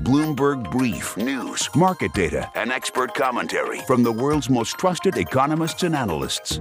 Bloomberg Brief. News, market data, and expert commentary from the world's most trusted economists and analysts.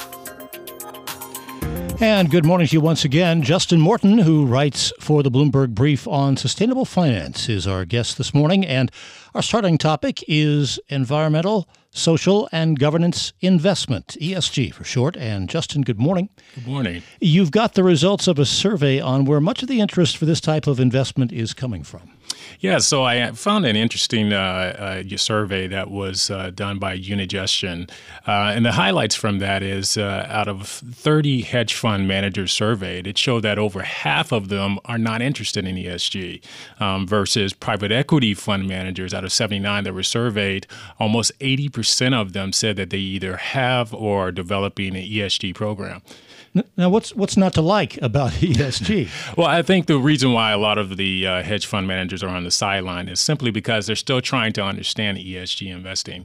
And good morning to you once again. Justin Morton, who writes for the Bloomberg Brief on sustainable finance, is our guest this morning. And our starting topic is environmental, social, and governance investment, ESG for short. And Justin, good morning. Good morning. You've got the results of a survey on where much of the interest for this type of investment is coming from. Yeah, so I found an interesting survey that was done by Unigestion. And the highlights from that is out of 30 hedge fund managers surveyed, it showed that over half of them are not interested in ESG versus private equity fund managers. Out of 79 that were surveyed, almost 80% of them said that they either have or are developing an ESG program. Now, what's not to like about ESG? Well, I think the reason why a lot of the hedge fund managers are on the sideline is simply because they're still trying to understand ESG investing.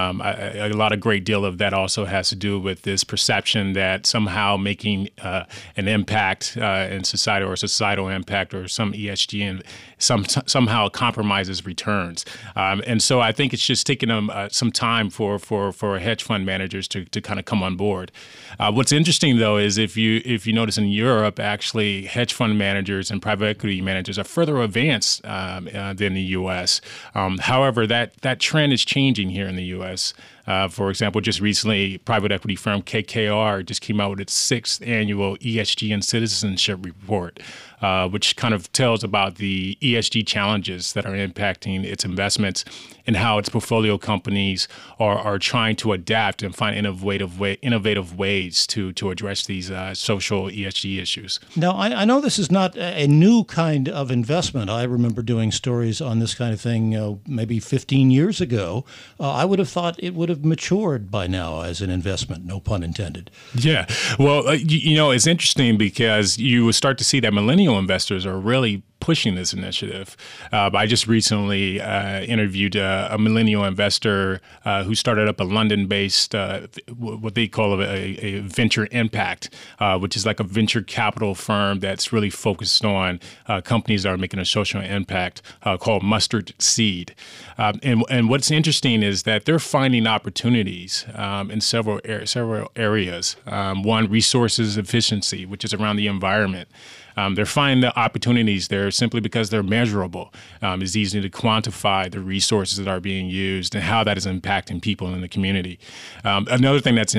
A great deal of that also has to do with this perception that somehow making an impact in society or a societal impact or some ESG and somehow compromises returns. And so I think it's just taking them some time for hedge fund managers to kind of come on board. What's interesting, though, is if you notice in Europe, actually, hedge fund managers and private equity managers are further advanced than the U.S. However, that trend is changing here in the U.S. For example, just recently, private equity firm KKR just came out with its 6th annual ESG and citizenship report, which kind of tells about the ESG challenges that are impacting its investments and how its portfolio companies are trying to adapt and find innovative ways to address these social ESG issues. Now, I know this is not a new kind of investment. I remember doing stories on this kind of thing maybe 15 years ago. I would have thought it would have matured by now as an investment, no pun intended. Yeah. Well, it's interesting because you will start to see that millennial investors are really pushing this initiative. I just recently interviewed a millennial investor who started up a London-based, what they call a venture impact, which is like a venture capital firm that's really focused on companies that are making a social impact, called Mustard Seed. And what's interesting is that they're finding opportunities in several areas. One, resources efficiency, which is around the environment. They're finding the opportunities there simply because they're measurable. It's easy to quantify the resources that are being used and how that is impacting people in the community. Another thing that's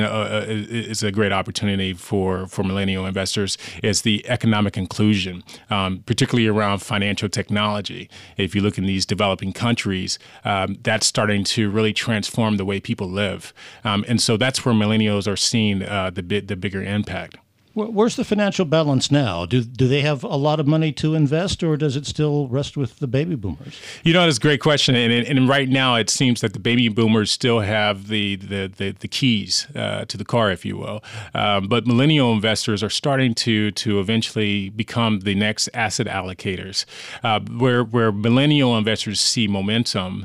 is a great opportunity for millennial investors is the economic inclusion, particularly around financial technology. If you look in these developing countries, that's starting to really transform the way people live. And so that's where millennials are seeing the bigger impact. Where's the financial balance now? Do they have a lot of money to invest, or does it still rest with the baby boomers? That's a great question. And right now, it seems that the baby boomers still have the keys to the car, if you will. But millennial investors are starting to eventually become the next asset allocators. Where millennial investors see momentum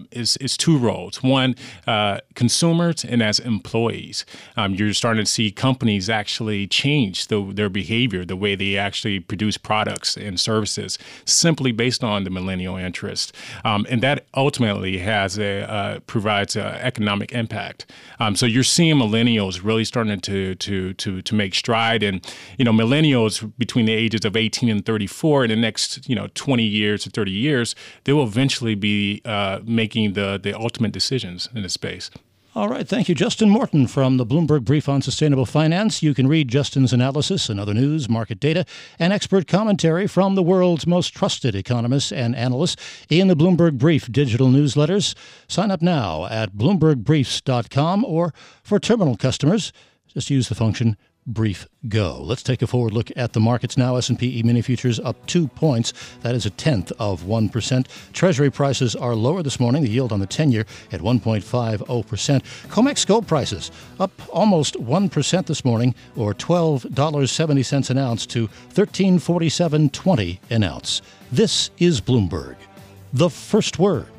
is two roles. One, consumers and as employees. You're starting to see companies actually change their behavior, the way they actually produce products and services, simply based on the millennial interest, and that ultimately provides economic impact. So you're seeing millennials really starting to make stride, and millennials between the ages of 18 and 34 in the next 20 years to 30 years, they will eventually be making the ultimate decisions in this space. All right. Thank you, Justin Morton from the Bloomberg Brief on Sustainable Finance. You can read Justin's analysis and other news, market data, and expert commentary from the world's most trusted economists and analysts in the Bloomberg Brief digital newsletters. Sign up now at BloombergBriefs.com, or for terminal customers, just use the function Brief Go. Let's take a forward look at the markets now. S&P E-mini futures up 2 points. That is 0.1%. Treasury prices are lower this morning. The yield on the 10-year at 1.50%. COMEX gold prices up almost 1% this morning, or $12.70 an ounce to $13.4720 an ounce. This is Bloomberg. The first word.